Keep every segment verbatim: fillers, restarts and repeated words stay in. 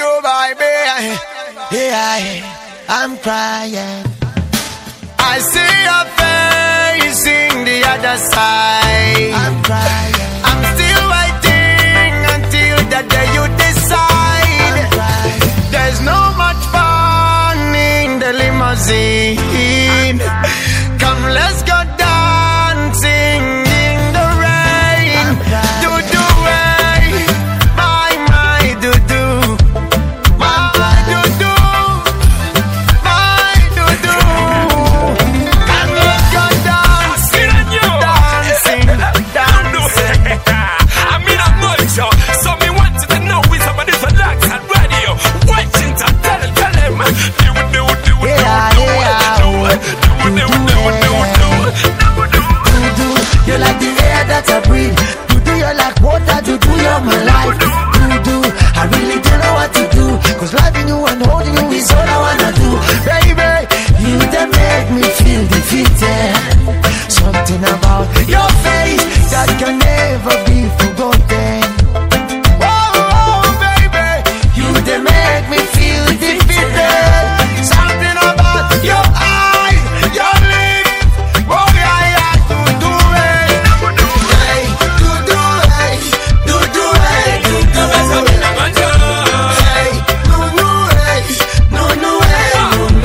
do, baby. Yeah, I'm crying. I see your facing the other side. I'm crying. I'm still waiting until the day you decide. I'm crying. There's no much fun in the limousine. Come, let's go dancing in the rain. Do do way, my my do do, my do do, my do do. Come, let's go dancing, dancing, dancing. I mean I'm not sure. So me want to know is somebody for like that radio. Watching to tell him, tell him. Do do do do do do do do do do. You're like the air that I breathe. You do, you're like water. You do, you're my life. You do, I really don't know what to do. Cause loving you and holding you is all I wanna do. Baby, you that make me feel defeated. Something about your face that can never be forgotten. Oh, oh baby, you that make me feel defeated. Something about your eyes, your lips. Oh yeah, yeah, do do it. Hey, do do hey, do do hey, do do hey. Hey, no no hey, no no hey, no no.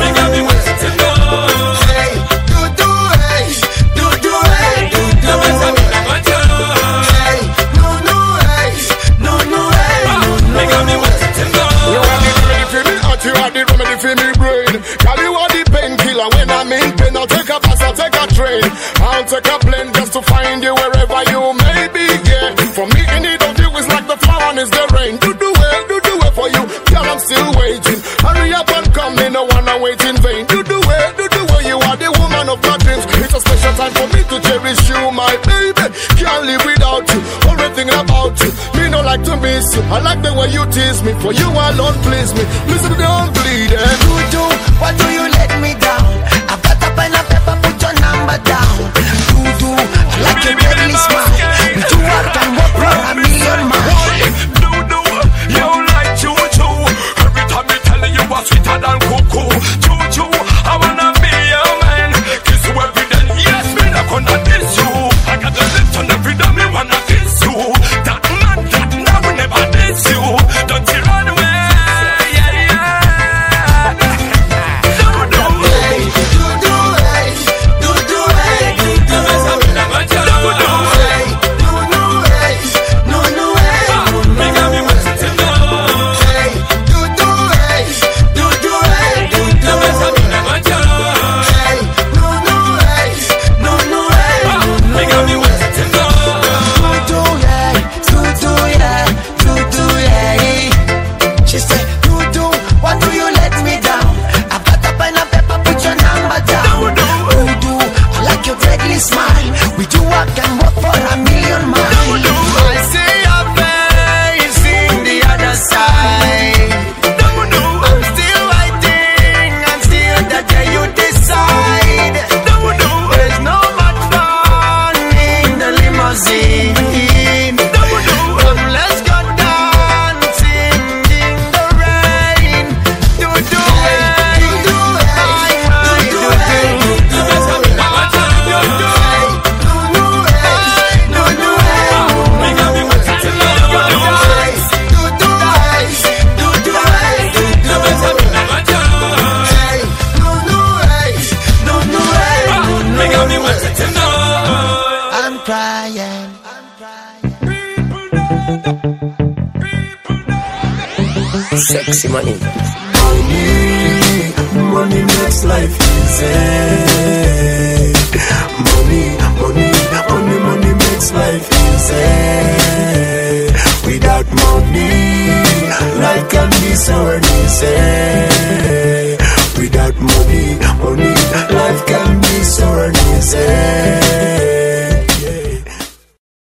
Hey, do do hey, do do hey, do do hey. Hey, no no hey, no no hey, no no. You are the remedy for me heart, you are the remedy for me brain. Girl, you are the painkiller when I'm in pain. I'll take a bus, I'll take a train, I'll take a plane just to find you wherever you may be. Yeah, for me in need of you is like the flower is the rain. Do do well, do do well for you, girl. I'm still waiting. Hurry up and come, me no wanna wait in vain. Do do well, do do well. You are the woman of my dreams. It's a special time for me to cherish you, my baby. Can't live without you. Everything about you, me no like to miss you. I like the way you tease me. For you alone, please me. Listen to the old bleeding. Do do, why do you let me down? I've got a pen and paper, put your number down. Do do, I like your deadly smile. With you I can walk for a million miles. Do do, you like choo choo. Every time me telling you what's sweeter than cuckoo. Choo choo, I wanna be your man. Kiss you every day, yes me not gonna diss you. I got the lips on every day, me wanna kiss you. That man, that now we never diss you. Don't you run away, yeah yeah. Do do, Hey, do do hey, do do hey, do do. do do. Hey, no no hey, no no hey, no no. Me got me wanting to know. Hey, do do hey, do do hey, do do. Hey, no no hey, no no hey, no Me got me no. wanting to know. Do do yeah, do do yeah, do do yeah. She said, do do, why do you let me down? I've got a pen and paper, put your number down. Do do, I like your deadly smile. With you I can walk for a million miles. I see your face in the other side. I'm still waiting until the day you decide. There's no much fun in the limousine. Come, let's go dancing in the rain. Do do hey, do do hey, do do hey, do do hey, no no hey, no no hey. Me got me wanting to know. Do do hey, do do hey, do do hey, no no hey, no no hey, no Me got me no. wanting to know. I'm crying. Sexy money. Money, money makes life easy. Money, money, money, money makes life easy. Without money, life can be so uneasy.